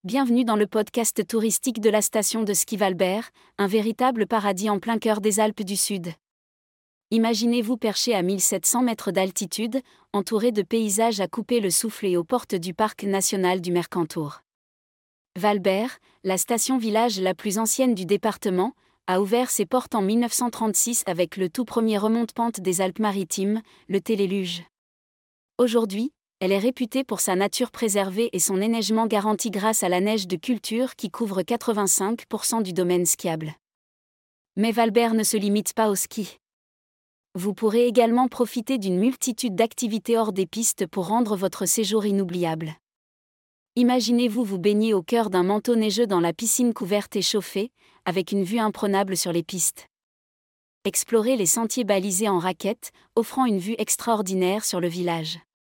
Bienvenue dans le podcast touristique de la station de ski Valbert, un véritable paradis en plein cœur des Alpes du Sud. Imaginez-vous perché à 1700 mètres d'altitude, entouré de paysages à couper le souffle et aux portes du parc national du Mercantour. Valbert, la station-village la plus ancienne du département, a ouvert ses portes en 1936 avec le tout premier remonte-pente des Alpes-Maritimes, le Téléluge. Aujourd'hui, elle est réputée pour sa nature préservée et son enneigement garanti grâce à la neige de culture qui couvre 85% du domaine skiable. Mais Valbert ne se limite pas au ski. Vous pourrez également profiter d'une multitude d'activités hors des pistes pour rendre votre séjour inoubliable. Imaginez-vous vous baigner au cœur d'un manteau neigeux dans la piscine couverte et chauffée, avec une vue imprenable sur les pistes. Explorez les sentiers balisés en raquettes, offrant une vue extraordinaire sur le village.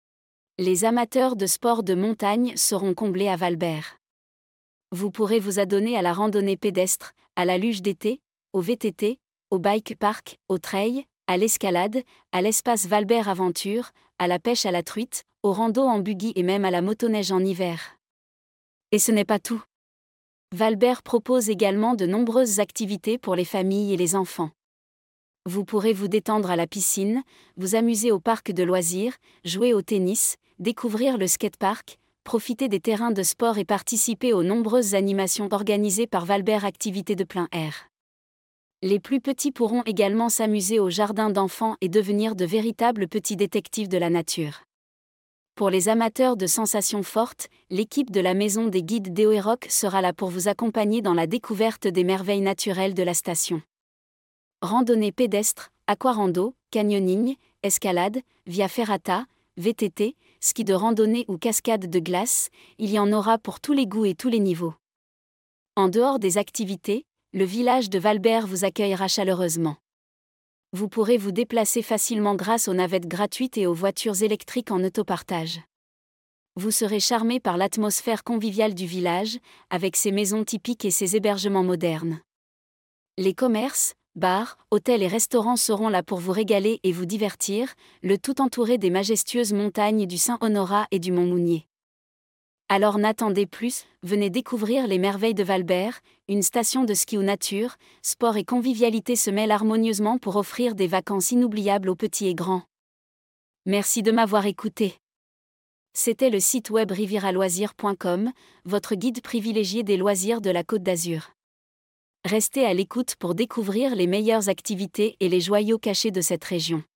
Les amateurs de sports de montagne seront comblés à Valbert. Vous pourrez vous adonner à la randonnée pédestre, à la luge d'été, au VTT, au bike park, au trail, à l'escalade, à l'espace Valbert Aventure, à la pêche à la truite, au rando en buggy et même à la motoneige en hiver. Et ce n'est pas tout. Valbert propose également de nombreuses activités pour les familles et les enfants. Vous pourrez vous détendre à la piscine, vous amuser au parc de loisirs, jouer au tennis, découvrir le skatepark, profiter des terrains de sport et participer aux nombreuses animations organisées par Valbert Activités de plein air. Les plus petits pourront également s'amuser au jardin d'enfants et devenir de véritables petits détectives de la nature. Pour les amateurs de sensations fortes, l'équipe de la Maison des Guides d'Eoeroc sera là pour vous accompagner dans la découverte des merveilles naturelles de la station. Randonnée pédestre, aquarando, canyoning, escalade, via ferrata, VTT, ski de randonnée ou cascade de glace, il y en aura pour tous les goûts et tous les niveaux. En dehors des activités, le village de Valbert vous accueillera chaleureusement. Vous pourrez vous déplacer facilement grâce aux navettes gratuites et aux voitures électriques en autopartage. Vous serez charmé par l'atmosphère conviviale du village, avec ses maisons typiques et ses hébergements modernes. Les commerces, bars, hôtels et restaurants seront là pour vous régaler et vous divertir, le tout entouré des majestueuses montagnes du Saint-Honorat et du Mont Mounier. Alors n'attendez plus, venez découvrir les merveilles de Valbert, une station de ski où nature, sport et convivialité se mêlent harmonieusement pour offrir des vacances inoubliables aux petits et grands. Merci de m'avoir écouté. C'était le site web riviraloisirs.com, votre guide privilégié des loisirs de la Côte d'Azur. Restez à l'écoute pour découvrir les meilleures activités et les joyaux cachés de cette région.